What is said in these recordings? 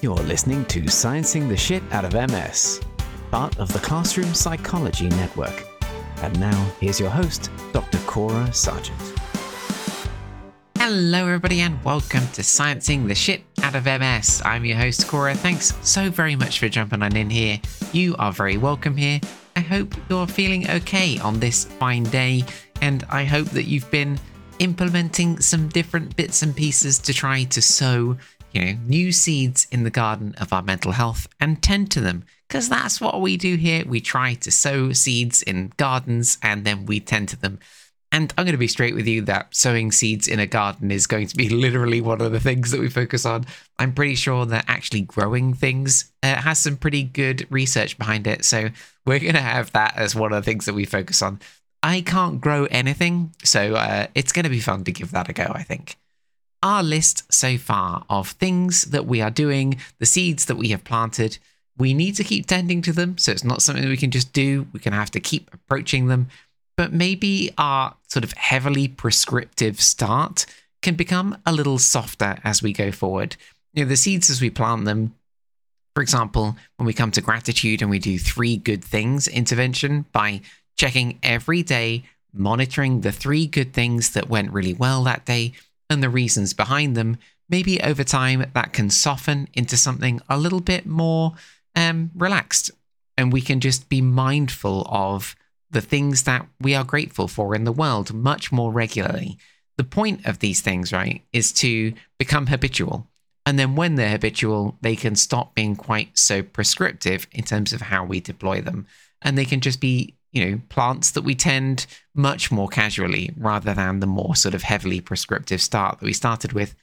You're listening to Sciencing the Shit Out of MS, part of the Classroom Psychology Network. And now, here's your host, Dr. Cora Sargent. Hello everybody and welcome to Sciencing the Shit Out of MS. I'm your host Cora. Thanks so very much for jumping on in here. You are very welcome here. I hope you're feeling okay on this fine day, and I hope that you've been implementing some different bits and pieces to try to sow, new seeds in the garden of our mental health and tend to them, because that's what we do here. We try to sow seeds in gardens and then we tend to them. And I'm going to be straight with you that sowing seeds in a garden is going to be literally one of the things that we focus on. I'm pretty sure that actually growing things has some pretty good research behind it. So we're going to have that as one of the things that we focus on. I can't grow anything, so it's going to be fun to give that a go, I think. Our list so far of things that we are doing, the seeds that we have planted, we need to keep tending to them. So it's not something that we can just do. We're going to have to keep approaching them. But maybe our sort of heavily prescriptive start can become a little softer as we go forward. The seeds as we plant them, for example, when we come to gratitude and we do 3 good things intervention by checking every day, monitoring the 3 good things that went really well that day and the reasons behind them, maybe over time that can soften into something a little bit more relaxed. And we can just be mindful of the things that we are grateful for in the world much more regularly. The point of these things, right, is to become habitual. And then when they're habitual, they can stop being quite so prescriptive in terms of how we deploy them. And they can just be, plants that we tend much more casually rather than the more sort of heavily prescriptive start that we started with.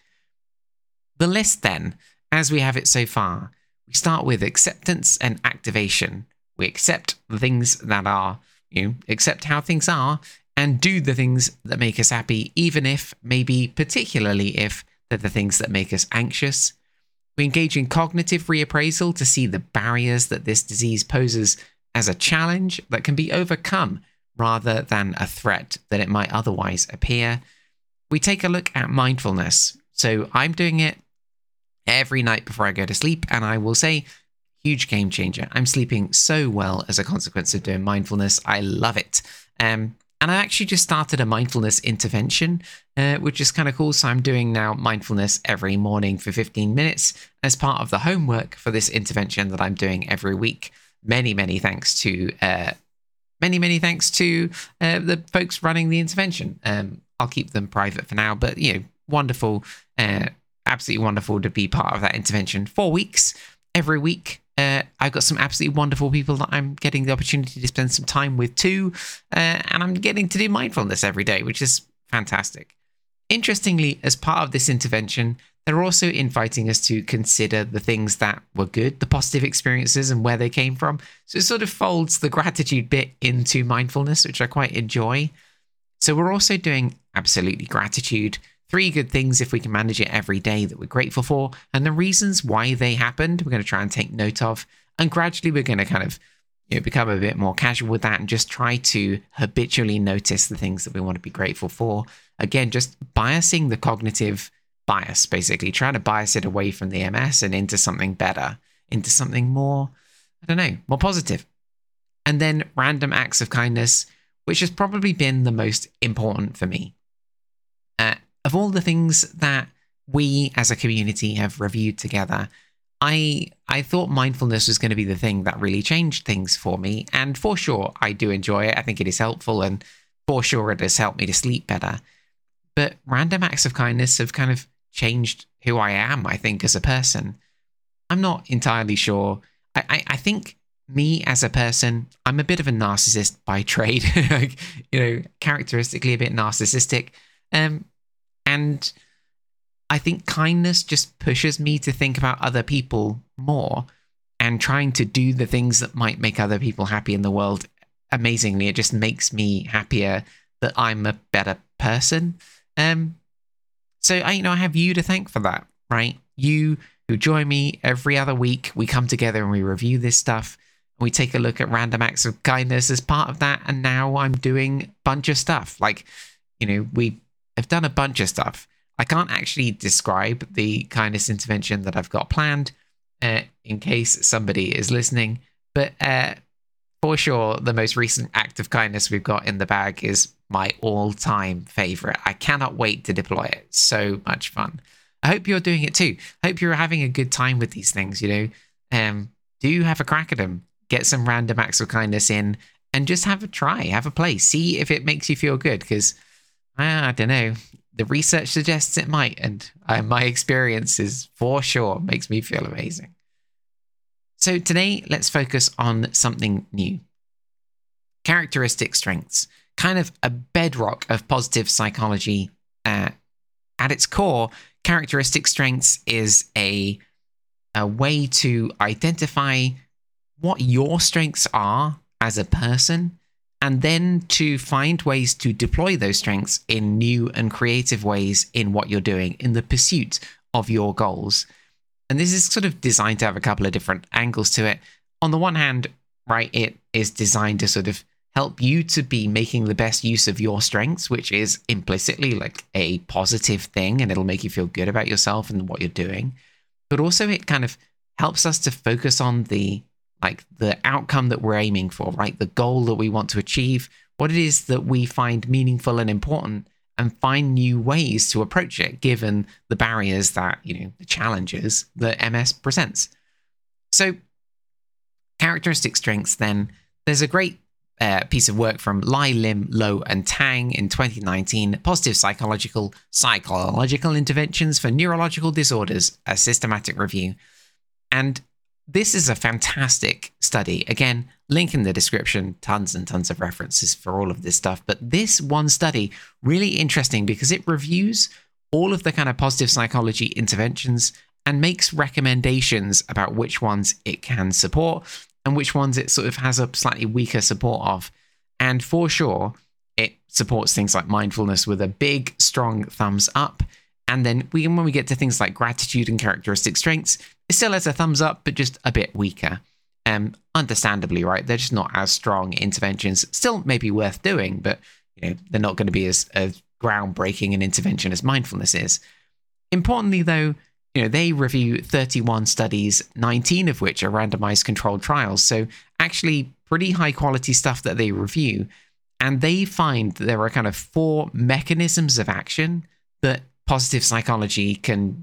The list then, as we have it so far, we start with acceptance and activation. We accept the things that are, accept how things are and do the things that make us happy, even if, maybe particularly if, they're the things that make us anxious. We engage in cognitive reappraisal to see the barriers that this disease poses as a challenge that can be overcome rather than a threat that it might otherwise appear. We take a look at mindfulness. So I'm doing it every night before I go to sleep, and I will say, huge game changer. I'm sleeping so well as a consequence of doing mindfulness. I love it. And I actually just started a mindfulness intervention, which is kind of cool. So I'm doing now mindfulness every morning for 15 minutes as part of the homework for this intervention that I'm doing every week. Many thanks to the folks running the intervention. I'll keep them private for now, but wonderful, absolutely wonderful to be part of that intervention. 4 weeks every week. I've got some absolutely wonderful people that I'm getting the opportunity to spend some time with too, and I'm getting to do mindfulness every day, which is fantastic. Interestingly, as part of this intervention, they're also inviting us to consider the things that were good, the positive experiences and where they came from. So it sort of folds the gratitude bit into mindfulness, which I quite enjoy. So we're also doing absolutely gratitude, 3 good things if we can manage it every day that we're grateful for, and the reasons why they happened, we're going to try and take note of. And gradually we're going to kind of become a bit more casual with that and just try to habitually notice the things that we want to be grateful for. Again, just biasing the cognitive bias, basically trying to bias it away from the MS and into something better, into something more, more positive. And then random acts of kindness, which has probably been the most important for me. Of all the things that we as a community have reviewed together, I thought mindfulness was going to be the thing that really changed things for me. And for sure, I do enjoy it. I think it is helpful, and for sure it has helped me to sleep better. But random acts of kindness have kind of changed who I am, I think, as a person. I'm not entirely sure. I think me as a person, I'm a bit of a narcissist by trade, characteristically a bit narcissistic. And I think kindness just pushes me to think about other people more and trying to do the things that might make other people happy in the world. Amazingly, it just makes me happier that I'm a better person. So I have you to thank for that, right? You who join me every other week. We come together and we review this stuff. We take a look at random acts of kindness as part of that. And now I'm doing a bunch of stuff. We have done a bunch of stuff. I can't actually describe the kindness intervention that I've got planned, in case somebody is listening. But for sure, the most recent act of kindness we've got in the bag is my all-time favorite. I cannot wait to deploy it. So much fun. I hope you're doing it too. I hope you're having a good time with these things, Do have a crack at them. Get some random acts of kindness in and just have a try, have a play. See if it makes you feel good, because I don't know. The research suggests it might, and my experience is for sure makes me feel amazing. So today, let's focus on something new. Characteristic strengths, kind of a bedrock of positive psychology. At its core, characteristic strengths is a way to identify what your strengths are as a person, and then to find ways to deploy those strengths in new and creative ways in what you're doing in the pursuit of your goals. And this is sort of designed to have a couple of different angles to it. On the one hand, right, it is designed to sort of help you to be making the best use of your strengths, which is implicitly like a positive thing, and it'll make you feel good about yourself and what you're doing. But also it kind of helps us to focus on the outcome that we're aiming for, right? The goal that we want to achieve, what it is that we find meaningful and important, and find new ways to approach it, given the barriers that, the challenges that MS presents. So characteristic strengths, then, there's a great piece of work from Lai, Lim, Low, and Tang in 2019, Positive Psychological Interventions for Neurological Disorders, a systematic review. And this is a fantastic study. Again, link in the description, tons and tons of references for all of this stuff. But this one study, really interesting because it reviews all of the kind of positive psychology interventions and makes recommendations about which ones it can support and which ones it sort of has a slightly weaker support of. And for sure, it supports things like mindfulness with a big, strong thumbs up. And then when we get to things like gratitude and characteristic strengths, it still has a thumbs up, but just a bit weaker. Understandably, right? They're just not as strong interventions. Still maybe worth doing, but they're not going to be as groundbreaking an intervention as mindfulness is. Importantly, though, they review 31 studies, 19 of which are randomized controlled trials. So actually pretty high quality stuff that they review. And they find there are kind of 4 mechanisms of action that positive psychology can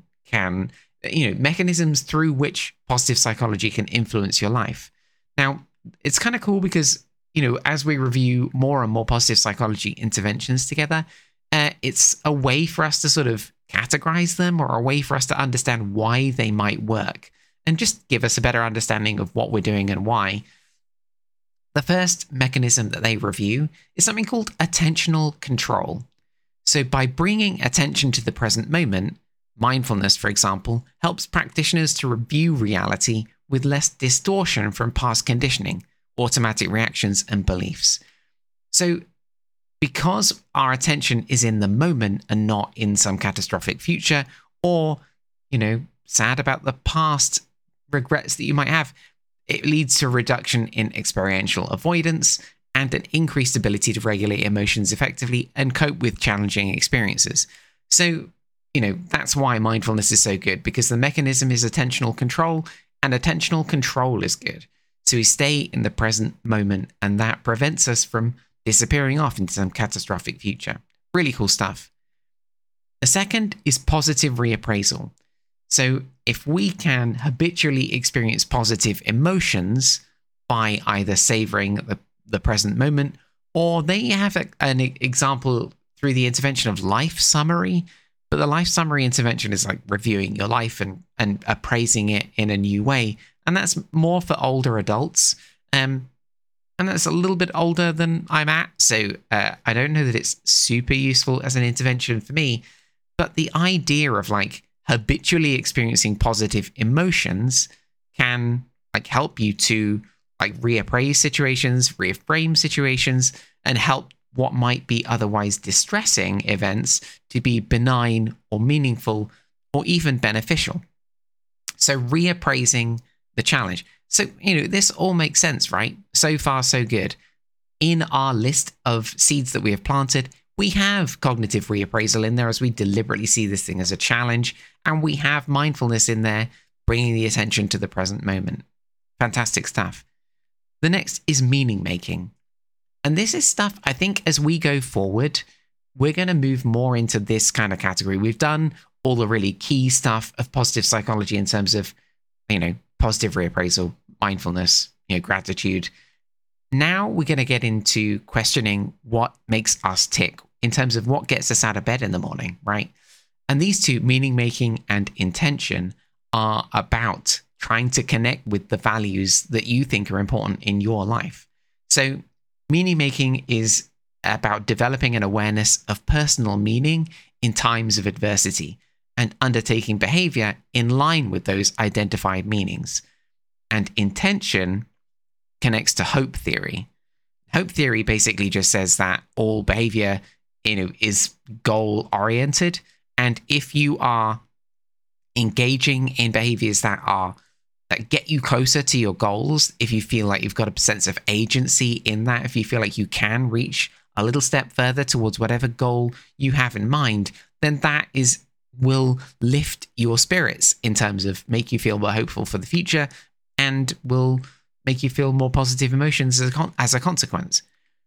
mechanisms through which positive psychology can influence your life. Now, it's kind of cool because, as we review more and more positive psychology interventions together, it's a way for us to sort of categorize them, or a way for us to understand why they might work and just give us a better understanding of what we're doing and why. The first mechanism that they review is something called attentional control. So by bringing attention to the present moment, mindfulness, for example, helps practitioners to review reality with less distortion from past conditioning, automatic reactions, and beliefs. So because our attention is in the moment and not in some catastrophic future, or, sad about the past regrets that you might have, it leads to a reduction in experiential avoidance and an increased ability to regulate emotions effectively and cope with challenging experiences. So, that's why mindfulness is so good, because the mechanism is attentional control, and attentional control is good. So we stay in the present moment, and that prevents us from disappearing off into some catastrophic future. Really cool stuff. The second is positive reappraisal. So if we can habitually experience positive emotions by either savoring the present moment, or they have an example through the intervention of life summary. But the life summary intervention is like reviewing your life and appraising it in a new way. And that's more for older adults. And that's a little bit older than I'm at. So I don't know that it's super useful as an intervention for me. But the idea of habitually experiencing positive emotions can help you to reappraise situations, reframe situations, and help what might be otherwise distressing events to be benign or meaningful or even beneficial. So reappraising the challenge. So, this all makes sense, right? So far, so good. In our list of seeds that we have planted, we have cognitive reappraisal in there as we deliberately see this thing as a challenge, and we have mindfulness in there bringing the attention to the present moment. Fantastic stuff. The next is meaning making. And this is stuff I think as we go forward, we're going to move more into this kind of category. We've done all the really key stuff of positive psychology in terms of, positive reappraisal, mindfulness, gratitude. Now we're going to get into questioning what makes us tick in terms of what gets us out of bed in the morning, right? And these two, meaning making and intention, are about trying to connect with the values that you think are important in your life. So meaning making is about developing an awareness of personal meaning in times of adversity and undertaking behavior in line with those identified meanings. And intention connects to hope theory. Hope theory basically just says that all behavior, is goal oriented. And if you are engaging in behaviors that get you closer to your goals, if you feel like you've got a sense of agency in that, if you feel like you can reach a little step further towards whatever goal you have in mind, then that will lift your spirits in terms of make you feel more hopeful for the future and will make you feel more positive emotions as a consequence.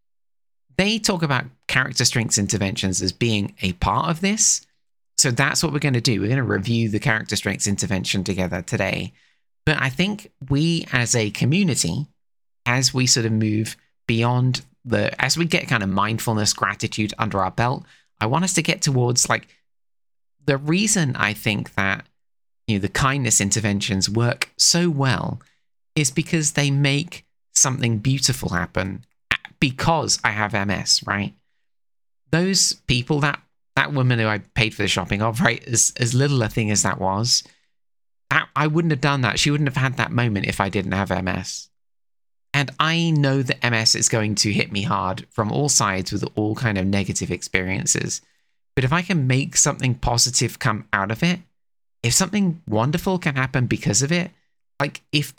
They talk about character strengths interventions as being a part of this. So that's what we're going to do. We're going to review the character strengths intervention together today. But I think we as a community, as we sort of move beyond as we get kind of mindfulness, gratitude under our belt, I want us to get towards the reason I think that, the kindness interventions work so well is because they make something beautiful happen because I have MS, right? Those people, that woman who I paid for the shopping of, right, as little a thing as that was, I wouldn't have done that. She wouldn't have had that moment if I didn't have MS. And I know that MS is going to hit me hard from all sides with all kind of negative experiences. But if I can make something positive come out of it, if something wonderful can happen because of it, if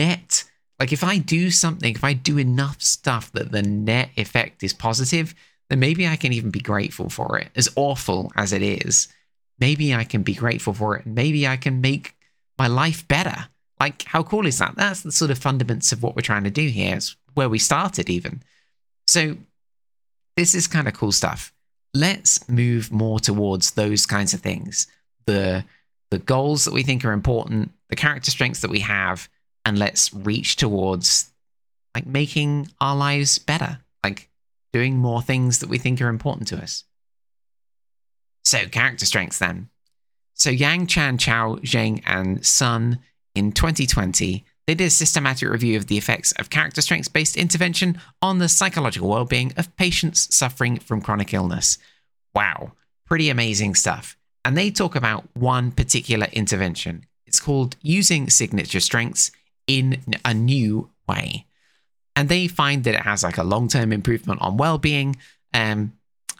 I do something, if I do enough stuff that the net effect is positive, then maybe I can even be grateful for it. As awful as it is, maybe I can be grateful for it. Maybe I can make my life better. How cool is that? That's the sort of fundamentals of what we're trying to do here. It's where we started even. So this is kind of cool stuff. Let's move more towards those kinds of things. The goals that we think are important, the character strengths that we have, and let's reach towards making our lives better, doing more things that we think are important to us. So character strengths then. So Yang, Chan, Chao, Zheng, and Sun in 2020, they did a systematic review of the effects of character strengths-based intervention on the psychological well-being of patients suffering from chronic illness. Wow, pretty amazing stuff. And they talk about one particular intervention. It's called using signature strengths in a new way. And they find that it has a long-term improvement on well-being. And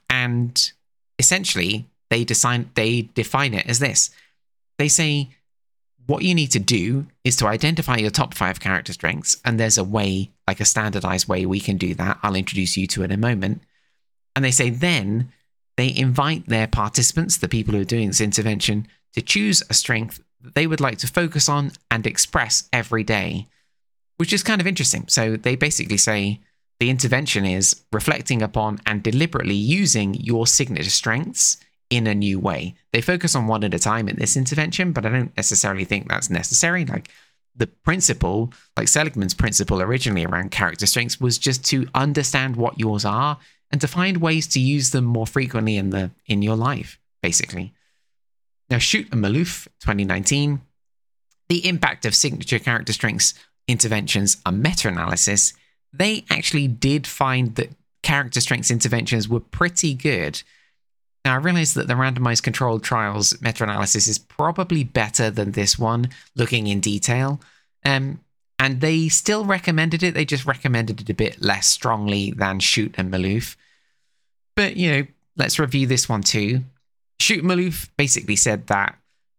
essentially, they define it as this. They say, what you need to do is to identify your top 5 character strengths. And there's a way, a standardized way we can do that. I'll introduce you to in a moment. And they say then they invite their participants, the people who are doing this intervention, to choose a strength that they would like to focus on and express every day, which is kind of interesting. So they basically say the intervention is reflecting upon and deliberately using your signature strengths in a new way. They focus on one at a time in this intervention, but I don't necessarily think that's necessary. The principle, Seligman's principle originally around character strengths was just to understand what yours are and to find ways to use them more frequently in your life, basically. Now, Shute and Maloof, 2019, the impact of signature character strengths interventions, a meta-analysis, they actually did find that character strengths interventions were pretty good. Now, I realize that the randomized controlled trials meta-analysis is probably better than this one, looking in detail. And they still recommended it. They just recommended it a bit less strongly than Shute and Maloof. But, let's review this one too. Shute and Maloof basically said that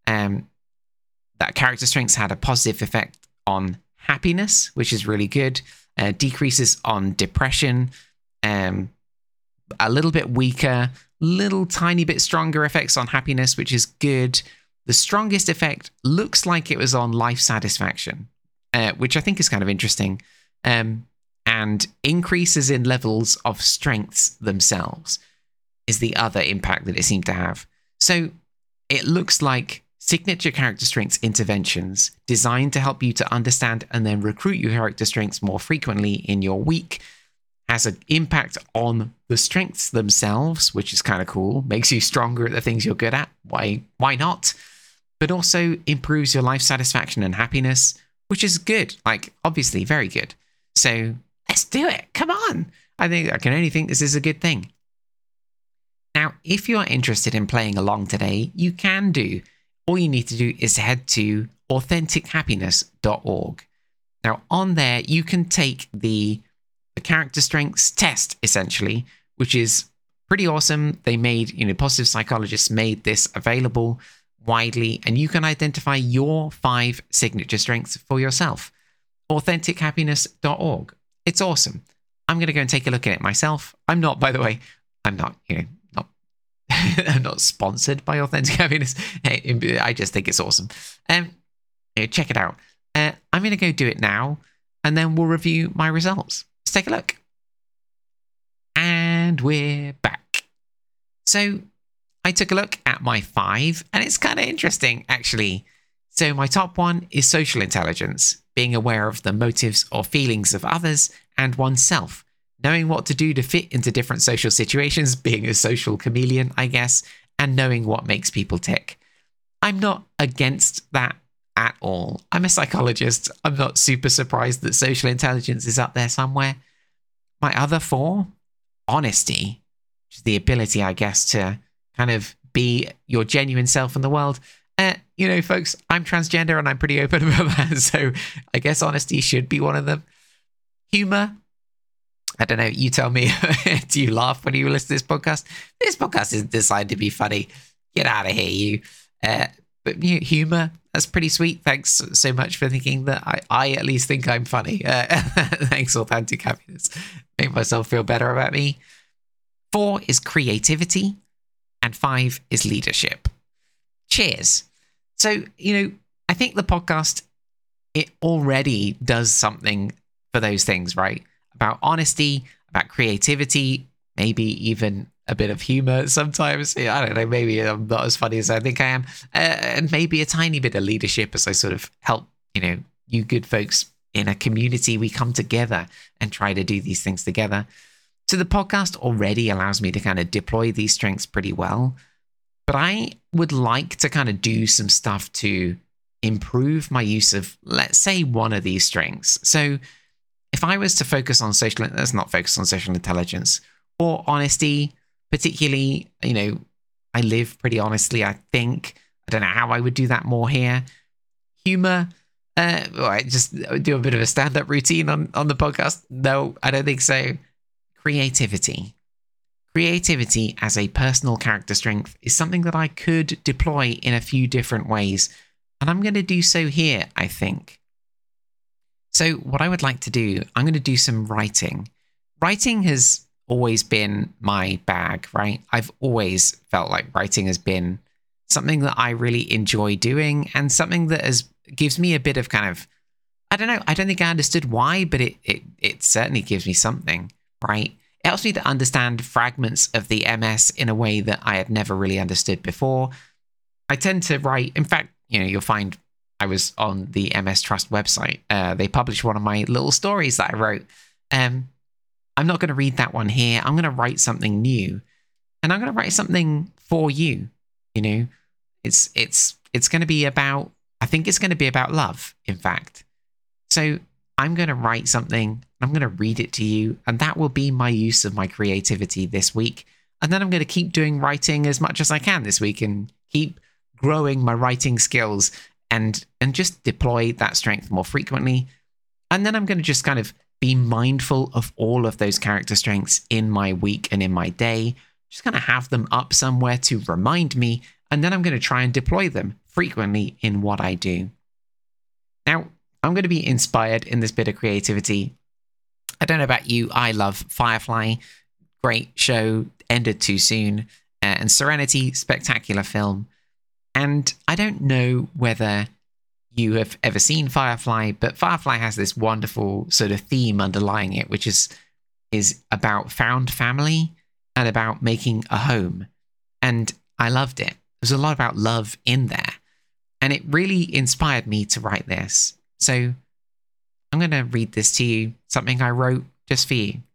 that character strengths had a positive effect on happiness, which is really good. Decreases on depression, a little bit weaker, little tiny bit stronger effects on happiness, which is good. the strongest effect looks like it was on life satisfaction, which I think is kind of interesting, and increases in levels of strengths themselves is the other impact that it seemed to have. So it looks like signature character strengths interventions designed to help you to understand and then recruit your character strengths more frequently in your week has an impact on the strengths themselves, which is kind of cool. Makes you stronger at the things you're good at. Why not? But also improves your life satisfaction and happiness, which is good. Like, obviously, very good. So let's do it. Come on. I can only think this is a good thing. Now, if you're interested in playing along today, you can do. All you need to do is head to AuthenticHappiness.org. Now, on there, you can take the character strengths test, essentially, which is pretty awesome. They made, positive psychologists made this available widely, and you can identify your 5 signature strengths for yourself. AuthenticHappiness.org. It's awesome. I'm going to go and take a look at it myself. I'm not, by the way, I'm not sponsored by Authentic Happiness. I just think it's awesome. Check it out. I'm going to go do it now, and then we'll review my results. Let's take a look. And we're back. So I took a look at my 5, and it's kind of interesting, actually. So my top one is social intelligence, being aware of the motives or feelings of others and oneself, knowing what to do to fit into different social situations, being a social chameleon, I guess, and knowing what makes people tick. I'm not against that at all. I'm a psychologist. I'm not super surprised that social intelligence is up there somewhere. My other 4, honesty, which is the ability, I guess, to kind of be your genuine self in the world. Folks, I'm transgender and I'm pretty open about that, so I guess honesty should be one of them. Humor. I don't know, you tell me. Do you laugh when you listen to this podcast? This podcast is designed to be funny. Get out of here, you. But humor, that's pretty sweet. Thanks so much for thinking that I at least think I'm funny. Thanks, Authentic Happiness. Make myself feel better about me. 4 is creativity, and 5 is leadership. Cheers. So, I think the podcast, it already does something for those things, right? About honesty, about creativity, maybe even a bit of humor sometimes. I don't know, maybe I'm not as funny as I think I am. And maybe a tiny bit of leadership as I sort of help, you good folks in a community. We come together and try to do these things together. So the podcast already allows me to kind of deploy these strengths pretty well. But I would like to kind of do some stuff to improve my use of, let's say, one of these strengths. So if I was to focus on let's not focus on social intelligence or honesty, particularly, I live pretty honestly, I think. I don't know how I would do that more here. Humor, I just do a bit of a stand-up routine on the podcast. No, I don't think so. Creativity. Creativity as a personal character strength is something that I could deploy in a few different ways, and I'm going to do so here, I think. So what I would like to do, I'm going to do some writing. Writing has always been my bag, right? I've always felt like writing has been something that I really enjoy doing, and something that gives me a bit of kind of, I don't know, I don't think I understood why, but it certainly gives me something, right? It helps me to understand fragments of the MS in a way that I had never really understood before. I tend to write, in fact, you'll find I was on the MS Trust website. They published one of my little stories that I wrote. I'm not going to read that one here. I'm going to write something new, and I'm going to write something for you. It's going to be about, I think it's going to be about love, in fact. So I'm going to write something, I'm going to read it to you, and that will be my use of my creativity this week. And then I'm going to keep doing writing as much as I can this week and keep growing my writing skills and just deploy that strength more frequently. And then I'm going to just kind of be mindful of all of those character strengths in my week and in my day. Just going to have them up somewhere to remind me, and then I'm going to try and deploy them frequently in what I do. Now, I'm going to be inspired in this bit of creativity. I don't know about you, I love Firefly. Great show, ended too soon. And Serenity, spectacular film. And I don't know whether you have ever seen Firefly, but Firefly has this wonderful sort of theme underlying it, which is about found family and about making a home. And I loved it. There's a lot about love in there. And it really inspired me to write this. So I'm going to read this to you, something I wrote just for you.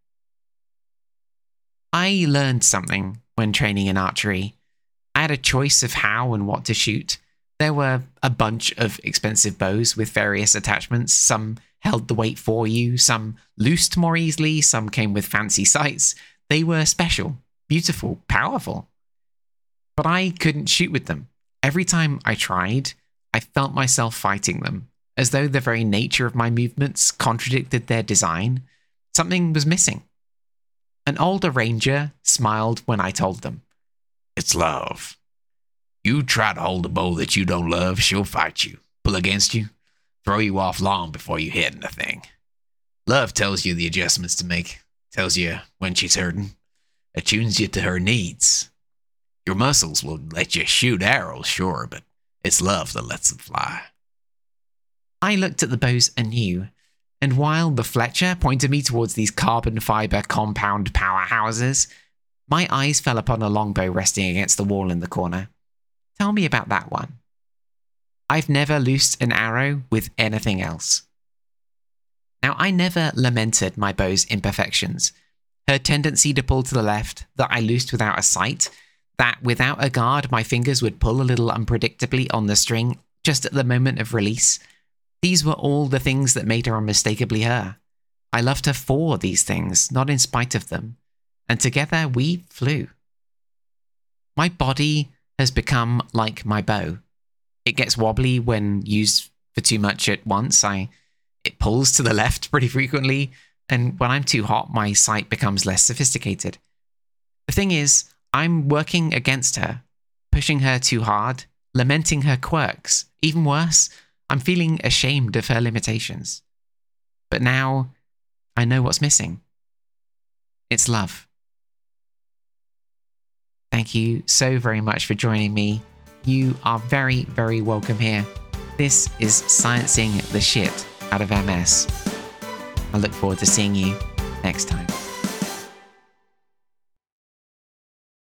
I learned something when training in archery. I had a choice of how and what to shoot. There were a bunch of expensive bows with various attachments. Some held the weight for you, some loosed more easily, some came with fancy sights. They were special, beautiful, powerful. But I couldn't shoot with them. Every time I tried, I felt myself fighting them, as though the very nature of my movements contradicted their design. Something was missing. An older ranger smiled when I told them, "It's love. You try to hold a bow that you don't love, she'll fight you, pull against you, throw you off long before you hit anything. Love tells you the adjustments to make, tells you when she's hurting, attunes you to her needs. Your muscles will let you shoot arrows, sure, but it's love that lets them fly." I looked at the bows anew, and while the Fletcher pointed me towards these carbon fiber compound powerhouses, my eyes fell upon a longbow resting against the wall in the corner. Tell me about that one. I've never loosed an arrow with anything else. Now, I never lamented my bow's imperfections. Her tendency to pull to the left, that I loosed without a sight, that without a guard my fingers would pull a little unpredictably on the string just at the moment of release. These were all the things that made her unmistakably her. I loved her for these things, not in spite of them. And together we flew. My body has become like my bow. It gets wobbly when used for too much at once. It pulls to the left pretty frequently, and when I'm too hot, my sight becomes less sophisticated. The thing is, I'm working against her, pushing her too hard, lamenting her quirks. Even worse, I'm feeling ashamed of her limitations. But now, I know what's missing. It's love. Thank you so very much for joining me. You are very, very welcome here. This is Sciencing the Shit out of MS. I look forward to seeing you next time.